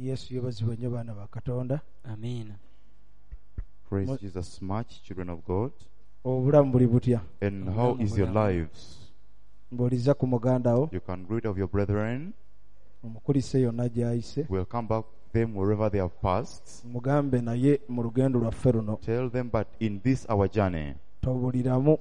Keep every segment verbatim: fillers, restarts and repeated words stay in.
Yesu yebazibwe nnyo baana ba Katonda. Amen. Praise Jesus much, children of God. Obulamu buli butya? And how is your lives? Mboliza ku muganda wo. You can greet of your brethren. Omukulise yonna gy'ayise. Welcome back them wherever they have passed. Mugambe naye mu lugendo lwaffe luno. Tell them, but in this our journey, tobuliramu.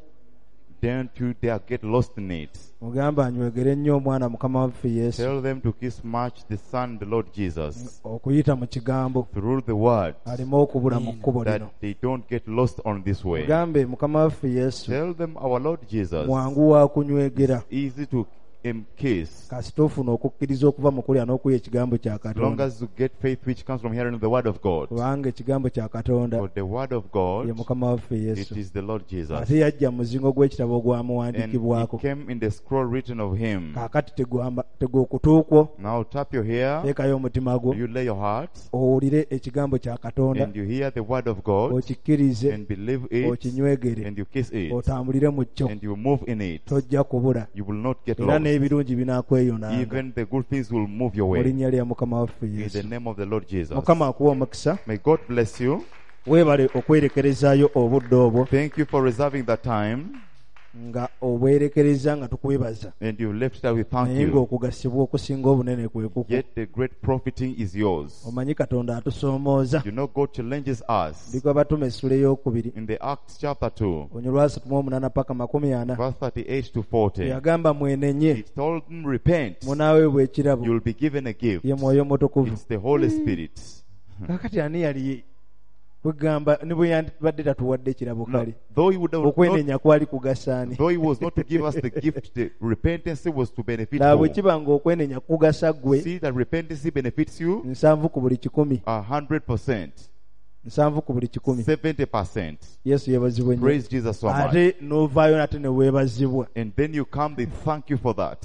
don't you dare get lost in it. Mugamba anywegere nnyo omwana Mukama waffe Yesu. Tell them to kiss much the Son, the Lord Jesus, okuyita mu kigambo through the word, alimu okubula mu kkubo that lino. they don't get lost on this way. Mugambe Mukama waffe Yesu Tell them our Lord Jesus mwangu wa kunywegera. easy to um, kiss. Kasita ofuna okukkiriza okuva mu kulya n'okuwa ekigambo kya As long Katonda. as you get faith which comes from hearing the word of God. Kubanga ekigambo kya Katonda For the word of God, ye Mukama waffe it Yesu. is the Lord Jesus. Ate yajja muzingo gw'ekitabo And ogwamuwandiikibwako. it came in the scroll written of him. Kaakati tegwamba teg'okutu kwo. Now tap your hair, Teekayo omutima gwo. you lay your heart, owulire ekigambo kya Katonda. and you hear the word of God, okikkirize. and believe it, okinywegere. and you kiss it, otambulire mu kyo. and you move in it. tojja kubula. You will not get Era lost. n'ebirungi binaakweyonanga. Even the good things will move your mu way. linnya lya Mukama waffe In the Yesu. name of the Lord Jesus. Mukama akuwa omukisa. May God bless you. Weebale okwerekerezaayo obudde obwo Thank you for reserving that time, nga obwerekereza nga tukwebaza. and you left it out with thank Naye you. ng'okugasibwa okusinga obunene kwe kuku. Yet the great profiting is yours. Omanyi Katonda atusoomooza. You know God challenges us. Ndiko Batume essula ey'okubiri. In the Acts chapter two, Onyolwasatu mu omunaana paka makumi ana. verse thirty-eight to forty, Yagamba mwenenye. it told them, repent, Munaaweebwa ekirabo. you'll be given a gift. Ye Mwoyo Mutukuvu. It's the Holy Spirit. Kakati ani yali kwegamba ne bwe yandibadde tatuwadde ekirabo No, kale. though he would have not, Okwenenya kwali kugasaani. though he was not to give us the gift, the repentance was to benefit Laba bwe all. kiba ng'okwenenya kugasa ggwe. See that repentance benefits you nsanvu ku buli kikumi. a hundred percent, nsanvu ku buli kikumi. seventy percent. Yesu yeebazibwe nnyo. Praise Jesus so much. Ate n'ovaayo nate ne weebazibwa. And then you come, they thank you for that.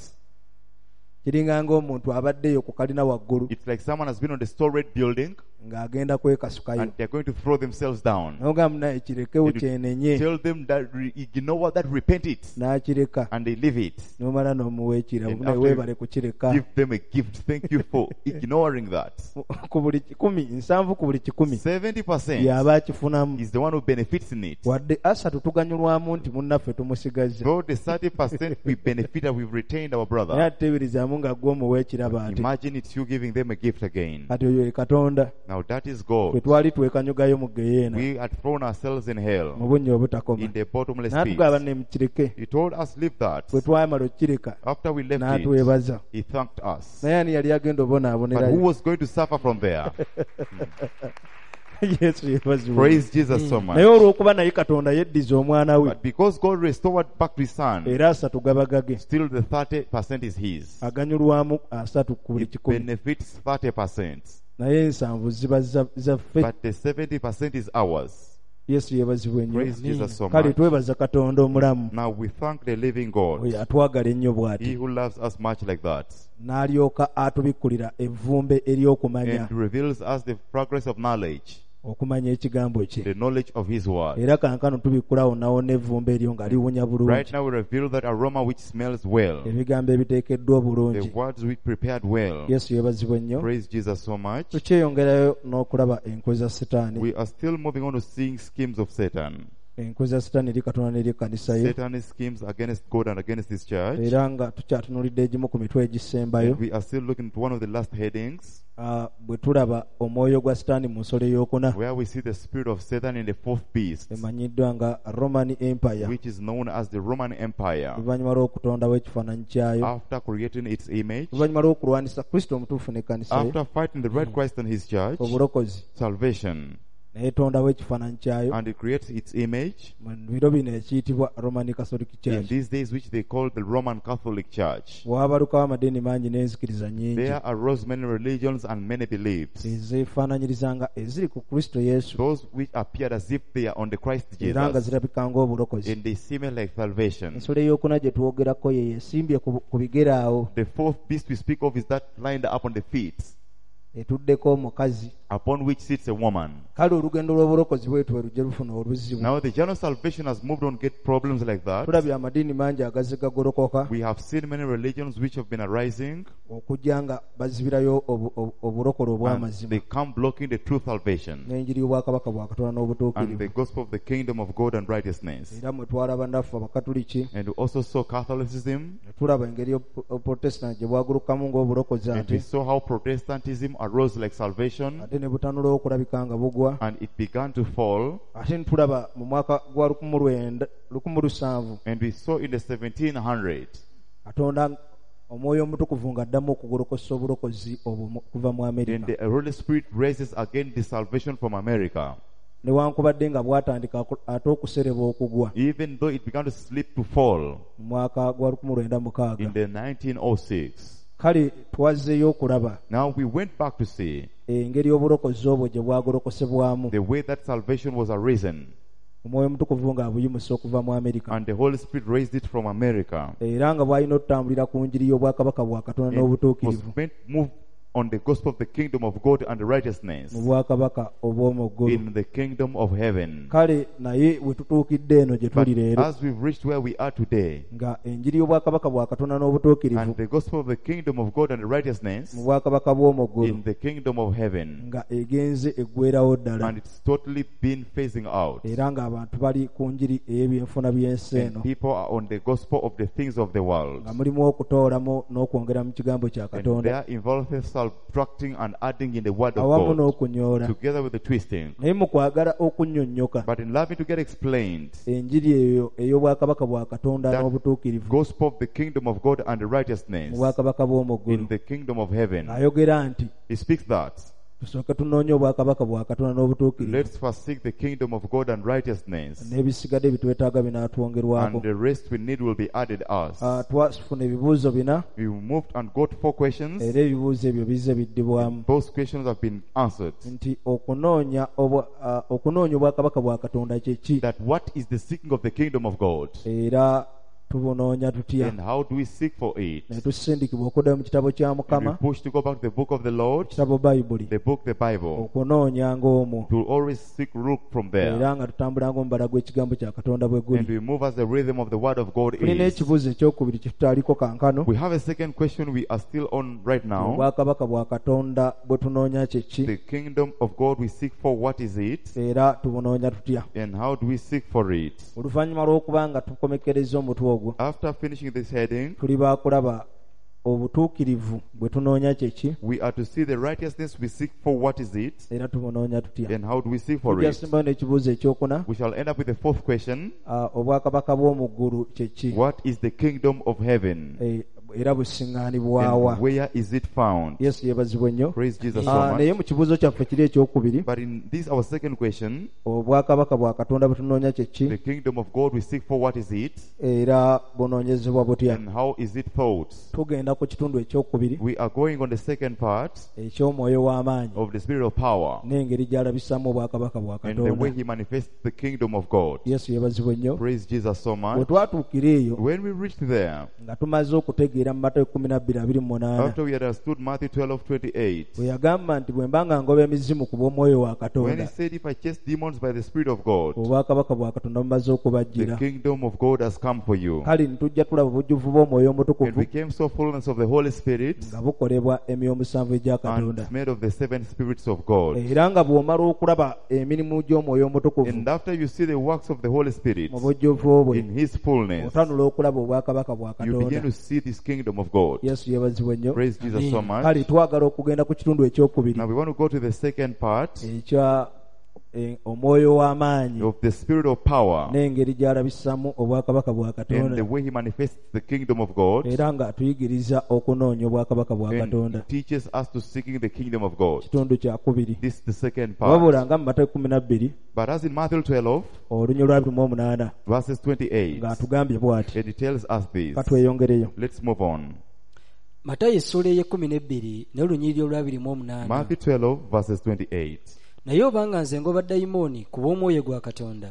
Kiringa ng'omuntu abaddeyo ku kalina waggulu It's like someone has been on the storage building ng'agenda kwekasukayo. and they're going to throw themselves down. N'ogamba naye kirekewo kyenenye. Tell them that re- ignore what that, repent it, N'akireka. and they leave it. N'omala n'omuwa ekirabo. And Naye after weebale kukireka. Give them a gift. Thank you for ignoring that. Ku buli kikumi, nsanvu ku buli kikumi. seventy percent Y'aba akifunamu. is the one who benefits in it. Wadde asatu tuganyulwamu nti munnaffe tumusigazza. Though the thirty percent we benefit that we've retained our Naye brother. ateeberizaamu nga ggwe omuwa ekirabo ate. Imagine it's you giving them a gift again. Kati oyo ye Katonda. Now that is Bwe God. twali twekanyugayo mu geyeena. We had thrown ourselves in Mu hell, bunnya obutakoma. in the bottomless N'atugamba pit. ne mukireke. He told us leave that. Bwe twamala okukireka. After we left it, N'atwebaza. he thanked us. Naye ani yali agenda But who obonaabonerayo? was going to suffer from there? Yesu yeebazibwe. Praise Jesus so Naye much. olw'okuba naye Katonda yeddiza omwana we. But because God restored back to his son, Era asatu gaba gage. still the thirty percent is his. Aganyulwamu asatu ku buli It kikumi. benefits thirty percent. Naye ensanvu ziba za- zaffe. But the seventy percent is ours. Yesu yeebazibwe nnyo. Praise Jesus so Kale much. twebaza Katonda omulamu. Now we thank the living God, Oyo atwagala ennyo he bw'ati. who loves us much like that, N'alyoka atubikkulira evvumbe ery'okumanya. and reveals us the progress of knowledge, Okumanya ekigambo kye. the knowledge of his word. Era kankano tubikkulawo nawo n'evvumbe eryo nga liwunya bulungi. Right now we reveal that aroma which smells well, Ebigambo ebiteekeddwa the bulungi. words which prepared well. Yesu yeebazibwe nnyo. Praise Jesus so much. Tukyeyongerayo n'okulaba enkwe za Setaani. We are still moving on to seeing schemes of Satan. Enkwe za Setaani eri Katonda n'eri ekkanisa ye. Satan's schemes against God and against his church. Era nga tukyatunulidde egimu ku mitwe egisembayo. And we are still looking at one of the last headings, Ah, bwe tulaba omwoyo gwa Setaani mu nsolo ey'okuna. where we see the spirit of Satan in the fourth beast, Emanyiddwa nga Roman Empire. which is known as the Roman Empire. Oluvannyuma lw'okutondawo ekifaananyi kyayo. After creating its image, Oluvannyuma lw'okulwanisa Kristo omutuufu n'ekkanisa ye. after fighting the right Christ and his church, Obulokozi. salvation, N'etondawo ekifaananyi kyayo. and it creates its image Mu biro bino ekiyitibwa Roman Catholic in Church. these days, which they call the Roman Catholic Church. Waabalukawo amadeeni mangi n'enzikiriza nnyingi. There arose many religions and many beliefs, ezeefaananyiriza nga eziri ku Kristo Yesu. those which appeared as if they are on the Christ Era nga Jesus, zirabika ng'obulokozi. and they seem like salvation. Ensolo ey'okuna gye twogerako ye yesimbye ku ku bigere awo. The fourth beast we speak of is that lined up on the feet. etuddeko omukazi upon which sits a woman. kale olugendo lw'obulokozi bwetu bwe lujja lufuna oluzibu. Now the general salvation has moved on, get problems like that. tulabye amadiini mangi agazze gagolokoka We have seen many religions which have been arising, okujja nga bazibirayo obu- obu- obulokole and obw'amazima they come blocking the true salvation n'enjiri y'obwakabaka bwa katonda and n'obutuukirivu. the gospel of the kingdom of God and righteousness. era mwe twalaba naffe abakatuliki And we also saw Catholicism, ne tulaba engeri obuprotestant gye bwagulukamu ng'obulokozi and we ate saw how Protestantism arose like salvation, ate ne butanula okulabika nga bugwa. and it began to fall. ate ne tulaba mu mwaka gwa lukumu lwenda lukumu lusanvu And we saw in the seventeen hundreds katonda omwoyo omutukuvu ng'addamu okugolokosa obulokozi obwo mu- kuva mu and amerika. the Holy Spirit raises again the salvation from America. newankubadde nga bwatandika aku- ate okusereba okugwa Even though it began to slip to fall mu mwaka gwa lukumu lwenda mukaaga. in the nineteen oh six. kale twazzeeyo okulaba Now we went back to see engeri obulokozi obwo gye bwagolokosebwamu the way that salvation was arisen, omwoyo omutukuvu ng'abuyimusa okuva mu amerika and the Holy Spirit raised it from America. era nga bw'alina otutambulira ku njiri y'obwakabaka bwa katonda It was n'obutuukirivu meant to move on the gospel of the kingdom of God and righteousness mu bwakabaka obw'omu ggulu. in the kingdom of heaven. kale naye we tutuukidde eno gye But tuli leero as we've reached where we are today, nga enjiri y'obwakabaka bwa katonda n'obutuukirivu and the gospel of the kingdom of God and righteousness mu bwakabaka bw'omu ggulu in the kingdom of heaven, nga egenze eggwerawo ddala and it's totally been phasing out, era ng'abantu bali ku njiri ey'ebyenfuna by'ensi eno and people are on the gospel of the things of the world, nga mulimu okutoolamu n'okwongera mu kigambo kya and they katonda are involved with subtracting and adding in the word of awamu God, n'okunyoola. together with the twisting. naye mu kwagala okunnyonnyoka But in loving to get explained, enjiri eyo ey'obwakabaka bwa katonda that n'obutuukirivu gospel of the kingdom of God and mu righteousness bwakabaka bw'omu ggulu in the kingdom of heaven, ayogera nti he speaks that tusooke tunoonye obwakabaka bwa katonda n'obutuukirivu let's first seek the kingdom of God and righteousness, n'ebisigadde bitwetaaga binaatwongerwako. and the rest we need will be added us. Ah, twafuna ebibuuzo bina We moved and got four questions. era ebibuuzo ebyo bizze biddibwamu Those questions have been answered. nti okunoonya obwa- ah, okunoonya obwakabaka bwa katonda kye ki That what is the seeking of the kingdom of God, era tubunoonya tutya. and how do we seek for it? ne tusindikibwa okuddayo mu kitabo kya And we mukama push to go back to the book of the Lord, kitabo bayibuli the book, the Bible, okunoonya ng'omwo to always seek look from there. era nga tutambula ng'omubala gw'ekigambo kya katonda bwe And guli. we move as the rhythm of the word of God tulina is. ekibuuzo ekyokubiri kye tutaaliko kankano. We have a second question we are still on right now. obwakabaka bwa katonda bwe tunoonya kye ki The kingdom of God we seek for, what is it? era tubunoonya tutya. And how do we seek for it? oluvannyuma lw'okuba nga tukomekereza omutwe ogwo After finishing this heading, tuli baakulaba obutuukirivu bwe tunoonya kye ki we are to see the righteousness we seek for, what is it? era tubunoonya tutya. And how do we seek for tujja it? kusimbayo n'ekibuuzo ekyokuna. We shall end up with the fourth question. ah, obwakabaka bw'omu ggulu kye ki What is the kingdom of heaven? Eh, era busiŋŋaanibwawa. And where is it found? yesu yeebazibwe nnyo. Praise Jesus so Ah, naye much. mu kibuuzo kyaffe kiri ekyokubiri But in this, our second question, obwakabaka bwa katonda bwe tunoonya kye ki the kingdom of God we seek for, what is it? era bunoonyezebwa butya. And how is it thought? tugenda ku kitundu ekyokubiri We are going on the second part eky'omwoyo w'amaanyi of the spirit of power n'engeri gy'alabisaamu obwakabaka bwa and the way katonda. he manifests the kingdom of God. yesu yeebazibwe nnyo. Praise Jesus so bwe much. twatuukira eyo When we reached there, nga tumaze okutegeera mu Matayo kumi na bbiri abiri mu munaana after we had understood Matthew twelve twenty-eight, bwe yagamba nti bwe mba nga ngoba emizimu ku bw'omwoyo wa when he katonda said, if I chase demons by the spirit of God, obwakabaka bwa katonda bumaze the okubajjira. kingdom of God has come for you. kale ntujja tulaba obujjuvu bw'omwoyo It omutukuvu became so fullness of the Holy Spirit nga bukolebwa emyoyo omusanvu egya and katonda. it's made of the seven spirits of God. era nga bw'omala okulaba emirimu gy'omwoyo omutukuvu And after you see the works of the Holy Spirit mu bujjuvu bwe in his fullness, otanula okulaba obwakabaka bwa you begin katonda. to see this kingdom of God. yesu yeebazibwe nnyo. Praise Jesus so much. kale twagala okugenda ku kitundu ekyokubiri Now we want to go to the second part ekya eh, omwoyo w'amaanyi of the spirit of power n'engeri gy'alabisaamu obwakabaka bwa and the katonda way he manifests the kingdom of God, era nga atuyigiriza okunoonya obwakabaka bwa and katonda. he teaches us to seeking the kingdom of God. kitundu kyakubiri This is the second wabula part. nga mu Matayo kumi na bbiri But as in Matthew twelve, olunya lwa abiri mu omunaana verses twenty-eight, ng'atugambye bw'ati. and it tells us this. katweyongereyo. Let's move on. matayo essula ey'ekkumi n'ebbiri n'olunyiriri olw'abiri mu omunaana. Matthew twelve, verses twenty-eight. naye obanga nze ngoba dayimooni ku bw'omwoyo gwa katonda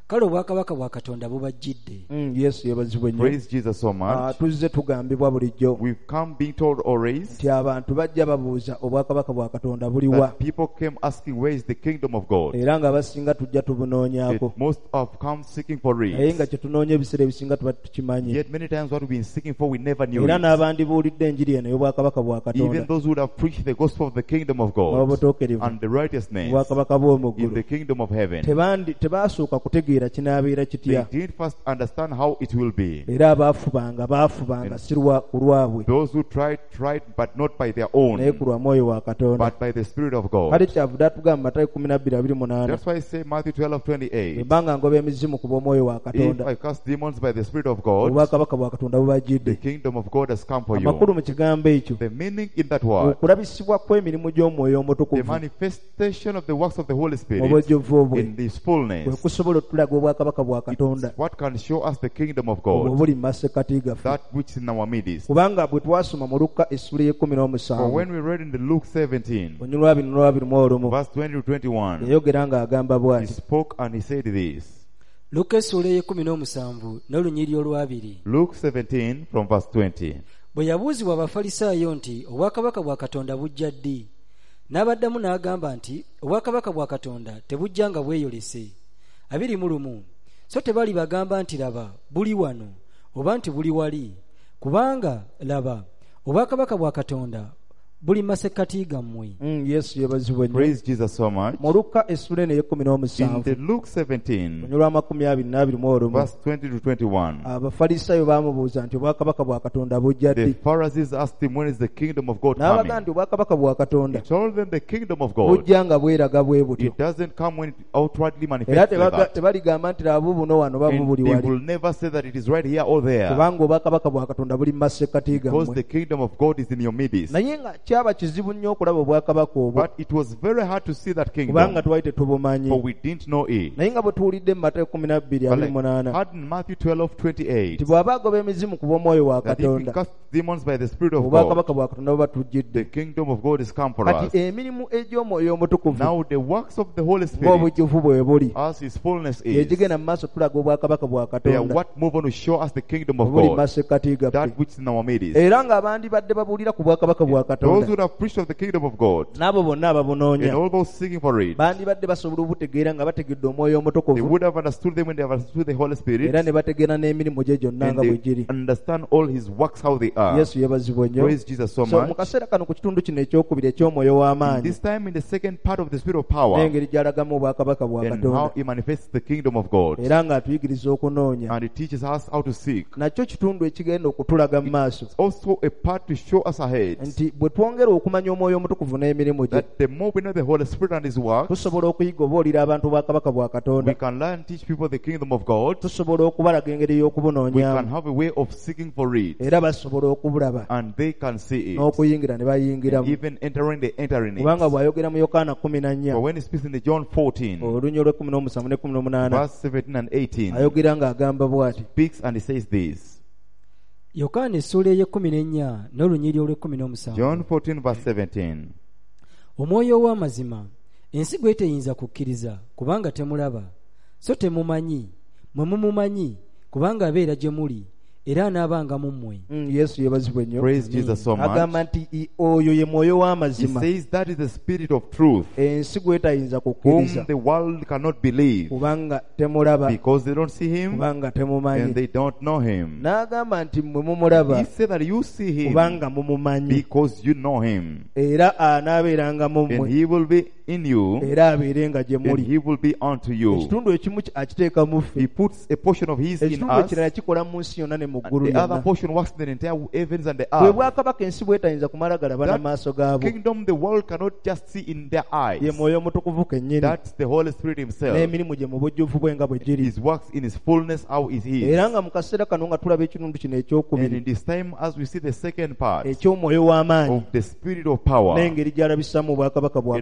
kale obwakabaka bwa katonda bubajjidde. Mm, yesu yebazibwe nnyo. Praise Jesus so Ah, much. tuzze tugambibwa bulijjo We've come being told always nti abantu bajja babuuza obwakabaka bwa katonda buliwa, that people came asking, where is the kingdom of God? era ng'abasinga tujja tubunoonyaako, That most have come seeking for naye it. nga kye tunoonya ebiseera ebisinga tuba tukimanyi. Yet many times what we've been seeking for, we never knew Era it. n'abandibuulidde enjiri eno y'obwakabaka bwa Even katonda those who would have preached the gospel of the kingdom of God n'obutuukirivu and the righteousness obwakabaka in bw'omuggulu the kingdom of heaven, tebandi tebaasooka kutegeera kinaabeera they kitya, didn't first understand how it will be. era abaafubanga baafubanga si lwa ku lwabwe Those who tried, tried, but not by their own, naye ku lwa mwoyo wa katonda. but by the Spirit of God. kale kyavudde atugamba Matayo kumi na bbiri abiri munaana That's why I say Matthew twelve twenty-eight. ebbanga ngoba emizimu ku bw'omwoyo wa If katonda, I cast demons by the Spirit of God, obwakabaka bwa katonda the bubajjidde. kingdom of God has come for Amakulu you. mu kigambo ekyo The meaning in that word, okulabisibwa kw'emirimu gy'omwoyo the omutukuvu manifestation of the works of the Holy mu Spirit bwejjuvu bwe in this bwe fullness, kusobola okutulaga obwakabaka bwa katonda what can show us the kingdom of obwo God, buli mu masekati gaffe. that which is in our midst. Kubanga bwe twasoma mu Luka essula y'ekkumi For n'omusanvu when we read in the Luke seventeen, onyulu abiri n'olwabiri mu olumu verse twenty to twenty-one, yayogera ng'agamba he bw'ati: spoke and he said this. Luka essula ey'ekkumi n'omusanvu n'olunyiriri olwabiri. Luke seventeen from verse twenty. Bwe yabuuzibwa abafalisaayo nti obwakabaka bwa katonda bujja ddi, n'abaddamu n'agamba nti obwakabaka bwa katonda tebujja nga bweyolese. abiri mu lumu so tebali bagamba nti laba buli wano oba nti buli wali, kubanga laba obwakabaka bwa katonda buli masekati gammwe. Mm, yesu yebazibwe nnyo. Praise Jesus so much. mu Luka essula eno ey'ekkumi In n'omusanvu the Luke seventeen, onyulu amakumi abiri n'abiri mu olumu verse twenty to twenty-one, abafalisaayo baamubuuza nti obwakabaka bwa katonda bujja the ddi, Pharisees asked him, when is the kingdom of God n'abaga coming? nti obwakabaka bwa He katonda told them the kingdom of God, bujja nga bweraga bwe butyo, it doesn't come when it outwardly era manifests like tebaga- that. tebaligamba nti laba bubuno wano oba And bubuli they wali, will never say that it is right here or there, kubanga obwakabaka bwa katonda buli mu masekati because gammwe. the kingdom of God is in your midst. naye nga kyaba kizibu nnyo okulaba obwakabaka obwo, But it was very hard to see that kubanga kingdom, twali tetubumanyi. for we didn't know it. naye nga bwe tuwulidde mu Matayo kumi na bbiri But abiri like munaana had in Matthew twelve twenty-eight, nti bw'aba agoba emizimu ku bw'omwoyo wa that if we katonda, cast demons by the Spirit of God, obwakabaka bwa katonda buba the tujjidde. kingdom of God is come for us. kati emirimu egy'omwoyo omutukuvu Now the works of the Holy Spirit, ng'obujjuvu bwe buli, as His fullness is, yegigenda mu maaso tulaga obwakabaka bwa they are katonda what move on to show us the kingdom of obuli mu God, masekati gaffe. that which is in our midst. era ng'abandibadde babuulira ku bwakabaka bwa Those katonda, who have preached of the kingdom of God, n'abo bonna and ababunoonya, all those seeking for it, bandibadde basobola obutegeera nga bategedde omwoyo they omutukuvu, would have understood them when they have understood the Holy Spirit, era ne bategeera n'emirimu gye gyonna and nga bwe they giri. understand all His works how they are. yesu yebazibwa nnyo. Praise Jesus so So mu much. kaseera kano ku kitundu kino ekyokubiri eky'omwoyo w'amaanyi, This time in the second part of the Spirit of power, n'engeri gy'alagamu obwakabaka bwa and how katonda, He manifests the kingdom of God, era ng'atuyigiriza okunoonya, and it teaches us how to seek. nakyo kitundu ekigenda okutulaga mu maaso Also a part to show us ahead nti bwe twongera okumanya omwoyo omutukuvu n'emirimu gye, that the more we know the Holy Spirit and His works, tusobola okuyiga obuulira abantu obwakabaka bwa we katonda, can learn and teach people the kingdom of God. tusobola okubalaga engeri We can y'okubunoonyaamu, have a way of seeking for it, era basobola okubulaba and they can see it. n'okuyingira ne And bayingiramu, even entering, they enter in kubanga it. bw'ayogera mu Yokaana kumi na nnya For when He speaks in the John fourteen, olunya olw'ekkumi n'omusanvu n'ekkumi n'omunaana, verse seventeen and eighteen, ayogera ng'agamba bw'ati: speaks and He says this. Yokaana essula ey'ekkumi n'ennya n'olunyiriri olw'ekkumi n'omusanvu. John fourteen, verse seventeen. Omwoyo ow'amazima ensi gwe teyinza kukkiriza kubanga temulaba, so temumanyi, mwe mumumanyi kubanga abeera gye muli era anaabanga mu mmwe. Mm, yesu yebazibwe nnyo. Praise Jesus so much. agamba nti "I- oyo ye mwoyo He w'amazima, says that is the Spirit of truth, ensi gwe tayinza whom kukkiriza the world cannot believe, kubanga temulaba, because they don't see Him kubanga and temumanyi. they don't know Him. n'agamba nti mmwe mumulaba He said that you see Him kubanga mumumanyi, because you know Him, era anaabeeranga mu and mmwe, He will be in you, era abeerenga gye and muli. He will be unto you. ekitundu ekimu ki- akiteeka mu He ffe, puts a portion of His in ekitundu us, ekirala kikola mu nsi yonna ne mu ggulu and the other yonna. portion works in the entire heavens and the bwe earth. bwakabaka ensi bwetayinza kumala galaba That n'amaaso gaabo, Kingdom the world cannot just see in their eyes. ye mwoyo omutukuvu kennyini, That's the Holy Spirit Himself. n'emirimu gye mu bujjuvu bwe nga bwe giri. His works in His fullness, how it is. era nga mu kaseera kano nga tulaba ekitundu kino And ekyokubiri in this time, as we see the second part eky'omwoyo w'amaanyi, of the Spirit of power, n'engeri gy'alabisaamu obwakabaka bwa and how katonda, He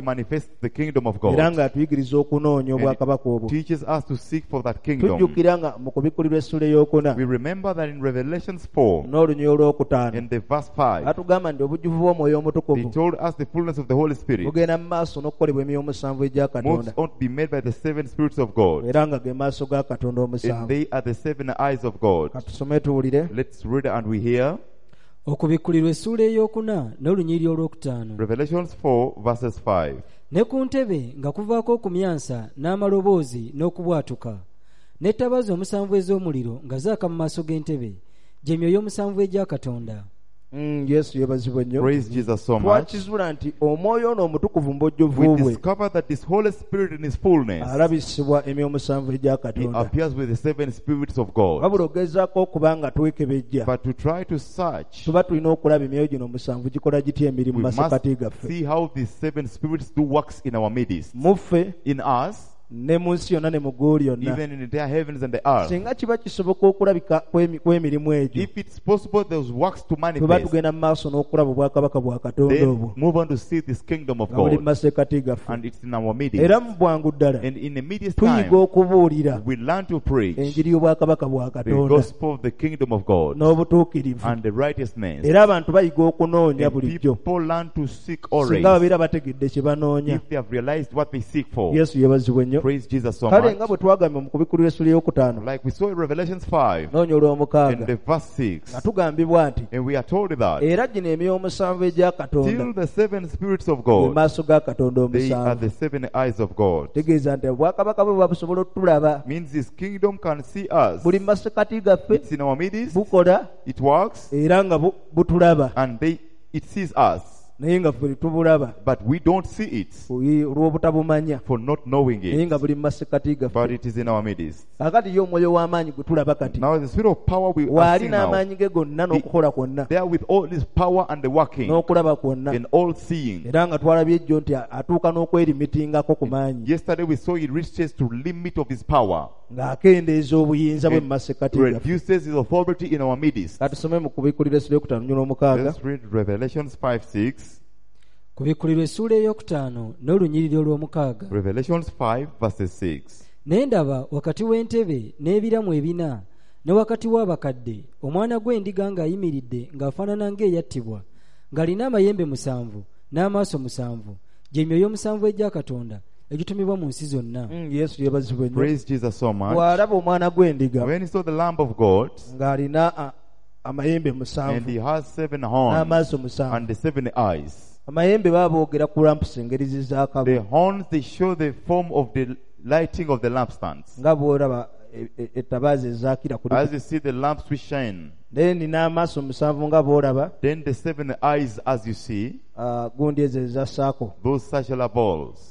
manifests the kingdom of era God. ng'atuyigiriza okunoonya obwakabaka obwo. Teaches us to seek for that kingdom. Tujjukira nga mu kubikkulirwa essula ey'okuna We remember that in Revelations four, n'olunyiri olwokutaano in the verse five, atugamba nti obujjuvu bw'omwoyo he omutukuvu told us the fullness of the Holy Spirit bugenda mu maaso n'okukolebwa emyoyo omusanvu egya moves Katonda on to be made by the seven spirits of God. era nga ge maaso ga Katonda And omusanvu. they are the seven eyes of God. Katusome tuwulire. Let's read and we hear. okubikkulirwa essuula ey'okuna n'olunyiri olwokutaano. Revelations four verses five. Ne ku ntebe nga kuvaako okumyansa n'amaloboozi n'okubwatuka n'ettabaazi omusanvu ez'omuliro nga zaaka mu maaso g'entebe gy'emyoyo omusanvu egya Katonda. Mm, Yesu yebazibwe nnyo. Praise Jesus so much. Twakizula nti omwoyo ono omutukuvu mu bujjuvu We bwe discover that this Holy Spirit in His fullness, alabisibwa emyoyo omusanvu egya He Katonda. appears with the seven spirits of God. wabula ogezaako okuba nga twekebejja But to try to search, tuba tulina okulaba emyoyo gino omusanvu gikola gitya emirimu we mu masekati must gaffe see how these seven spirits do works in our midst, muffe in us, ne mu nsi yonna ne mu ggulu lyonna. even in the entire heavens and the earth. Singa kiba kisoboka okulabika kw'emi- kw'emirimu egyo If it's possible those works to tuba manifest, tugenda mu maaso n'okulaba obwakabaka bwa Katonda then obwo move on to see this kingdom of nga buli mu God, masekati gaffe. and it's in our midst. Era mu bwangu ddala And in the midst tuyiga time, okubuulira we learn to preach enjiri y'obwakabaka bwa the Katonda gospel of the kingdom of God n'obutuukirivu. and the righteousness. Era abantu bayiga okunoonya And bulijjo people learn to seek always singa babeera bategedde kye banoonya. if they have realized what they seek for. Yesu yebazibwe nnyo. Praise Jesus so Kale much. nga bwe twagambye mu kubikkulirwa essula ey'okutaano Like we saw in Revelations five, noonya in olw'omukaaga the verse six, nga tugambibwa nti and we are told that era gino emyoyo omusanvu egya Katonda till the seven spirits of mu God, maaso ga Katonda they are omusanvu. the seven eyes of God. Tegeeza nti obwakabaka bwe bwabusobola otulaba Means His kingdom can see us. buli mu masekati gaffe It's in our midst, bukola it works, era nga bu- butulaba and they it sees us, naye nga ffe tubulaba but we don't see it olw'obutabumanya for not knowing naye it. nga buli mu masekati But gaffe. it is in our midst. Kakati ye omwoyo w'amaanyi gwe tulaba kati Now the spirit of power we are waali seeing now, n'amaanyi ge gonna n'okukola kwonna there with all this power and the working n'okulaba kwonna and all seeing. era nga twalabye ejjo nti atuuka n'okwerimitingako ku maanyi Yesterday we saw it reaches to limit of his power. ng'akendeeza obuyinza bwe mu It masekati gaffe. reduces his authority in our midst. katusome mu kubikkulirwa essula ey'okutaano nnyo n'omukaaga. Let's read Revelations five six. Kubikkulirwa essuula ey'okutaano n'olunyiriri olw'omukaaga. Revelations five verses six. Ne ndaba wakati w'entebe n'ebiramu ebina ne wakati w'abakadde omwana gw'endiga ng'ayimiridde ng'afaanana ng'eyattibwa ng'alina amayembe musanvu n'amaaso musanvu gy'emyoyo omusanvu egya Katonda egitumibwa mu nsi zonna. Mm, Yesu yebazibwe nnyo. Praise Jesus so much. bw'alaba omwana gw'endiga When he saw the Lamb of God, ng'alina a- amayembe and musanvu he has seven horns n'amaaso musanvu. and the seven eyes. amayembe baboogera ku lampusi engeri The zizaakabo horns, they show the form of the lighting of the lampstands. nga bw'olaba e- e- ettabaaza ezaakira ku As you see the lamps which shine, then n'amaaso musanvu nga bw'olaba then the seven eyes as you see, ah, gundi ezo ezassaako. those circular balls.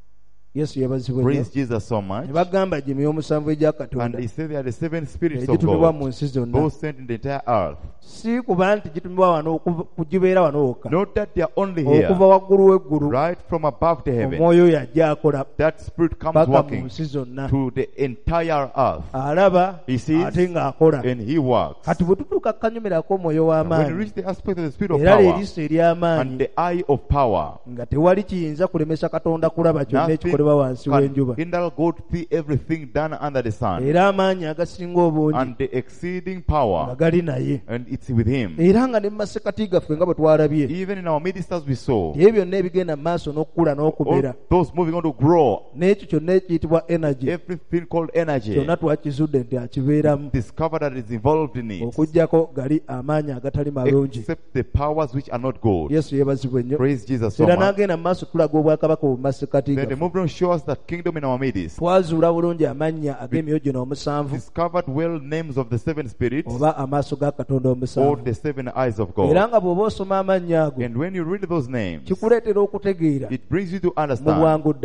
Yesu yebazibwe nnyo. Praise Jesus so much. ne bagamba gye emyoyo omusanvu egya And Katonda he said they are the seven spirits of egitumibwa mu God, nsi zonna. those sent in the entire earth. si kuba nti gitumibwa wano okuva- kugibeera wano wokka. Not that they are only here, okuva waggulu w'eggulu right from above the heaven. omwoyo yajja akola That spirit comes paka mu working nsi zonna. to the entire earth, alaba He sees ate ng'akola. and he works. kati bwe tutuuka kukanyumirako omwoyo And when you w'amaanyi reach the aspect of the spirit of era power leriiso and ery'amaanyi the eye of power, nga tewali kiyinza kulemesa Katonda kulaba kyonna nothing ekikolebwa wansi can w'enjuba. hinder God to see everything done under the sun, era amaanyi agasinga obungi and the exceeding nga power, gali naye. and it's with him. era nga ne mu masekati gaffe nga bwe twalabye Even in our midst as we saw, ebyo byonna ebigenda mu maaso n'okukula all n'okumera those moving on to grow, n'ekyo kyonna ekiyitibwa energy everything called energy, kyonna twakizudde nti akibeeramu discover that is involved in it, okuggyako gali amaanyi agatali malungi. except the powers which are not good. Yesu yeebazibwe nnyo. Praise Jesus so era much. n'agenda mu maaso tulaga obwakabaka mu masekati Then the gaffe. movement shows that kingdom in our midst. twazuula bulungi amannya ag'emyoyo gino omusanvu Discovered well names of the seven spirits oba amaaso ga Katonda or omusanvu. the seven eyes of era God. nga bw'oba osoma amannya ago And when you read those names, kikuleetera okutegeera it brings you to mu understand bwangu ddala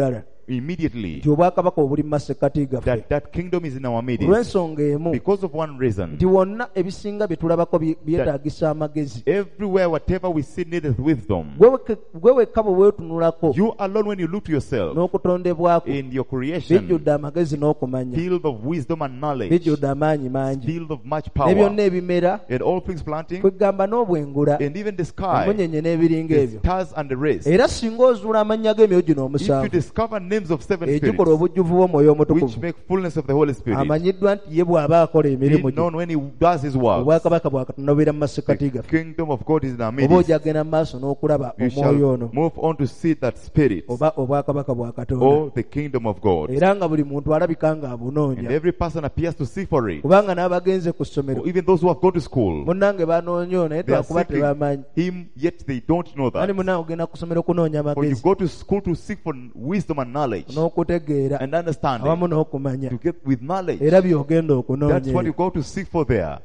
immediately nti obwakabaka obuli mu masekkati gaffe that that kingdom is in our midst olw'ensonga emu because of one reason. nti wonna ebisinga bye tulabako bye- byetaagisa amagezi Everywhere, whatever we see needeth wisdom. Gwe weke- gwe wekka bwe weetunulako You alone, when you look to yourself n'okutondebwako in your creation, bijjudde amagezi n'okumanya filled of wisdom and knowledge, bijjudde amaanyi mangi filled of much ne power, byonna ebimera and all things planting, kwegamba n'obwengula and even the sky, emunyenye n'ebiringa the ebyo stars and the rest. era singa ozuula amannya g'emyoyo gino If you omusanvu discover names of seven egikola spirits obujjuvu bw'omwoyo which omutukuvu make fullness of the Holy Spirit, amanyiddwa nti ye bw'aba akola emirimu be gye known when He does His work. obwakabaka bwa katonda bubeera mu masekkati The gaffe kingdom of God is in our oba midst. ojagenda mu maaso n'okulaba You omwoyo shall ono move on to see that spirit, oba obwakabaka bwa katonda or the kingdom of God. era nga buli muntu alabika nga And abunoonya every person appears to seek for it. kubanga n'abagenze ku ssomero Or even those who have gone to school, munnange banoonya naye they are twakuba seeking tebamanyi Him, yet they don't know ani that. munnange ogenda ku ssomero kunoonya When you amagezi go to school to seek for wisdom and knowledge n'okutegeera and understanding, awamu n'okumanya to get with knowledge, era by'ogenda that's okunoonya what you eyo. go to seek for there.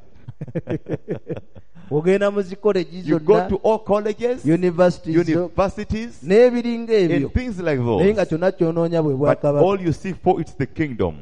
ogenda mu zikolegi You go zonna to all colleges, universities zo, universities, n'ebiringa ebyo and things like naye nga those. kyonna kyonoonya bwe But bwakabaka all you seek for, it's the kingdom.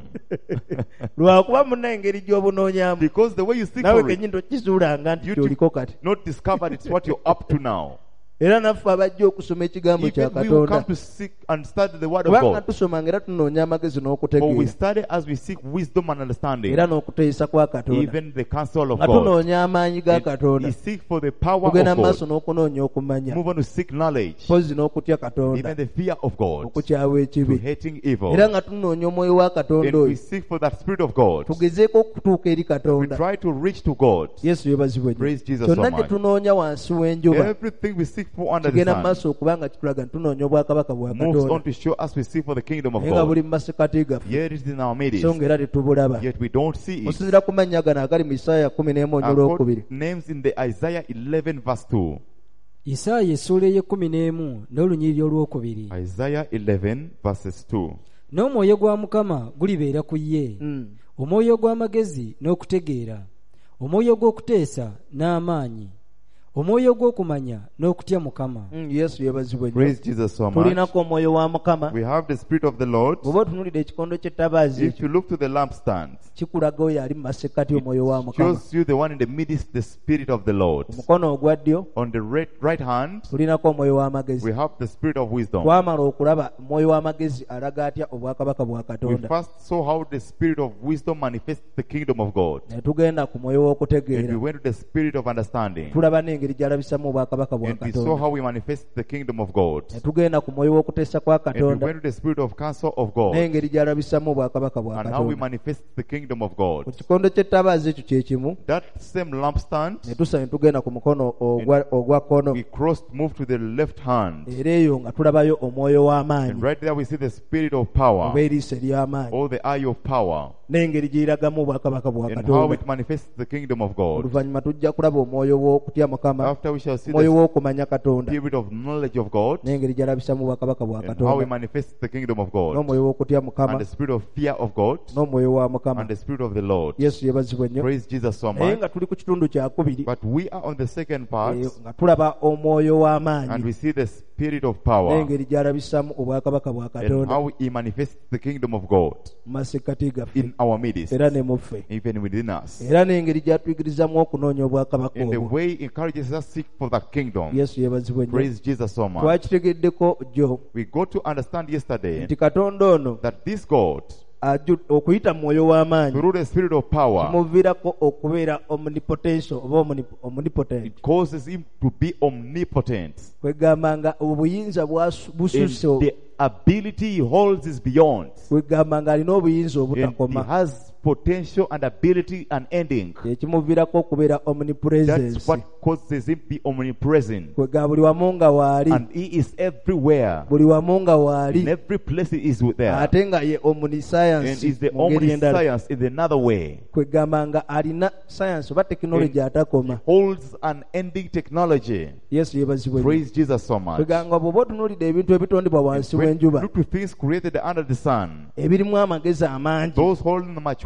lwakuba munna engeri gy'obunoonyamu Because the way you seek naawe for it, kennyini tokizuulanga nti you kyoliko kati not discovered it's what you're up to now. era naffe abajja okusoma ekigambo kya Even we will come katonda to seek and study the word of kubanga God. tusomanga era tunoonya amagezi For we n'okutegeera study as we seek wisdom and understanding, era n'okuteesa kwa katonda even the counsel of nga God. tunoonya amaanyi ga And katonda we seek for the power of tugenda mu maaso God. n'okunoonya okumanya Move on to seek knowledge, pozi n'okutya katonda even the fear of God, okukyawa to ekibi hating evil. era nga tunoonya omwoyo wa katonda And we oyo seek for that spirit of God. tugezeeko okutuuka eri We katonda try to reach to God. yesu yebazibwe Praise Jesus kyonna so kye much. tunoonya wansi w'enjuba Everything we seek for under the kigenda mu sun maaso okubanga kitulaga nti tunoonya obwakabaka bwa moves katonda on to show us we seek for the kingdom of naye nga God. buli mu masekati gaffe Yet it is in our midst, so nga era tetubulaba yet we don't see it. musinzira ku mannya gano agali mu isaaya kumi n'emu I've olwokubiri got names in the Isaiah eleven verse two. isaaya essuula ey'ekkumi n'emu n'olunyiriri olwokubiri. Isaiah eleven verses two. N'omwoyo gwa Mukama gulibeera ku ye, Mm. omwoyo gw'amagezi n'okutegeera, omwoyo gw'okuteesa n'amaanyi, omwoyo gw'okumanya n'okutya Mukama. Mm, yesu yebazibwe nnyo Praise Jesus so much. tulinako omwoyo wa mukama We have the Spirit of the Lord. bw'oba otunuulira ekikondo ky'ettabaazi If ekyo you look to the lampstands, kikulaga oyo ali mu masekkati omwoyo wa mukama shows you the one in the midst, the Spirit of the Lord. omukono ogwa ddyo On the right, right hand, tulinako omwoyo w'amagezi we have the Spirit of wisdom. twamala okulaba omwoyo w'amagezi alaga atya obwakabaka bwa We katonda first saw how the Spirit of wisdom manifests the kingdom of God. ne tugenda ku mwoyo And we w'okutegeera went to the Spirit of understanding. tulaba n'engeri gy'alabisamu obwakabaka bwa And we saw katonda how we manifest the kingdom of God. ne tugenda ku mwoyo w'okuteesa kwa And we katonda went to the Spirit of counsel of God. n'engeri gy'alabisamu obwakabaka bwa And how we katonda manifest the kingdom of ku God. kikondo ky'ettabaazi ekyo kye kimu That same lampstand, ne tusa ne tugenda ku mukono ogwa ogwa kkono we crossed, moved to the left hand. era eyo nga tulabayo omwoyo w'amaanyi And right there we see the Spirit of power, oba eriiso ery'amaanyi or the eye of power, n'engeri gy'eragamu obwakabaka bwa and how katonda it manifests the kingdom of God. oluvannyuma tujja kulaba omwoyo w'okutya mukama After we shall see omwoyo the w'okumanya katonda Spirit of knowledge of God, n'engeri gy'alabisamu obwakabaka bwa and how katonda we manifest the kingdom of God, n'omwoyo w'okutya and mukama the Spirit of fear of God, n'omwoyo wa mukama and the Spirit of the Lord. yesu yebazibwe nnyo Praise Jesus so naye much. nga tuli ku kitundu kyakubiri But we are on the second part, eh, nga tulaba omwoyo and w'amaanyi we see the Spirit of power, n'engeri gy'alabisamu obwakabaka bwa and katonda how he manifests the kingdom of God mu masekkati gaffe in our midst, era ne mu ffe even within us. era n'engeri gy'atuyigirizamu okunoonya obwakabaka In the obwo way he encourages us to seek for that kingdom. yesu yebazibwe nnyo Praise Jesus so much. twakitegeddeko jjo We got to understand yesterday nti katonda ono that this God, aju- okuyita mu mwoyo w'amaanyi through the Spirit of power, kimuviirako okubeera omnipotential oba omni- omnipotent it causes him to be omnipotent. kwegamba nga obuyinza bwasu- And bususse the ability he holds is beyond. kwegamba nga alina obuyinza And he obutakoma has potential and ability unending. ekimuviirako okubeera That's omnipresence what causes him to be omnipresent. kwegamba buli wamu nga waali And he is everywhere. buli wamu nga In waali every place he is there. ate nga ye And omniscience is the mu ngeri endala omniscience in another way. kwegamba nga alina science oba tekinologi atakoma Holds an ending technology. yesu yebazibwe nnyo. Praise Jesus so much. kwegamba bw'oba otunuulidde ebintu ebitondebwa wansi When you w'enjuba look to things created under the sun, ebirimu amagezi amangi those holding much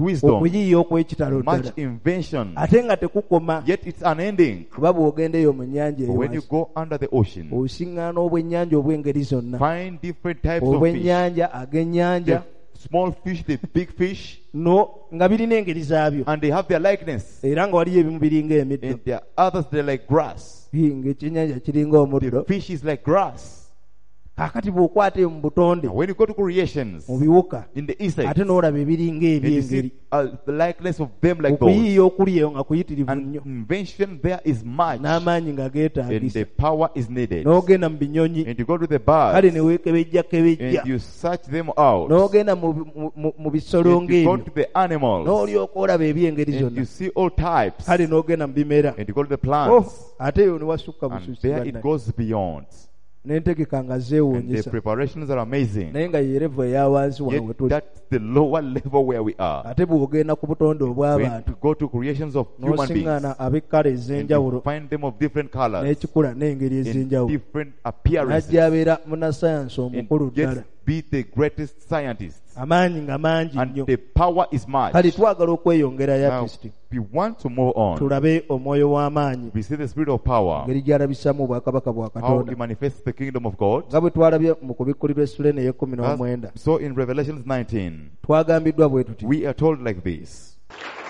wisdom, okuyiiya okw'ekitalo much ddala invention, ate nga tekukoma yet it's unending. kuba bw'ogendeyo mu nnyanja But when you eyo go under the ocean, osiŋŋaana obwennyanja obw'engeri zonna find different types of fish. obwennyanja ag'ennyanja The small fish, the big fish, no nga birina engeri zaabyo and they have their likeness. era nga waliyo ebimu biringa emiddo And there are others, they're like grass. ng'ekyennyanja kiringa The omuddo fish is like grass. kaakati bw'okwata eyo mu butonde Now, when you go to creations, mu biwuka in the east side, ate n'olaba ebiringa and you ebyengeri see uh, the likeness of them like those. okuyiiya okuli eyo nga kuyitirivu And nnyo invention there is much, n'amaanyi nga and geetaagisa the power is needed. n'ogenda mu binyonyi And you go to the kale birds, ne weekebejja kebejja and you search them out. n'ogenda mu- mu- mu- mu bisolo And you go ng'ebyo to the animals, n'olyoka olaba ebyengeri and zonna you see all types. kale n'ogenda mu bimera And you go to the Oh, plants, ate eyo ne wasukka and bususi there it bannange. goes beyond. n'entegeka nga And the zeewuunyisa preparations are amazing. naye nga yerevu eya wansi wawe Yet tuli that's the lower level where we are. ate bw'ogenda ku butonde When obw'abantu you go to creations of human beings, n'osiŋŋaana ab'ekkala and ez'enjawulo you find them of different colors, n'ekikula n'engeri in ez'enjawulo different appearances, n'ajja abeera munnasayansi and omukulu ddala just be the greatest scientist. amaanyi nga mangi And nnyo the power is much. kale twagala okweyongera ya Now, kristo we want to move on. tulabe omwoyo w'amaanyi We see the spirit of power, engeri gy'alabisamu obwakabaka bwa how katonda he manifests the kingdom of God. nga bwe twalabye mu kubikkulirwa essuleene ey'ekkumi n'omwenda As- So in Revelations nineteen, twagambiddwa bwe tuti we are told like this.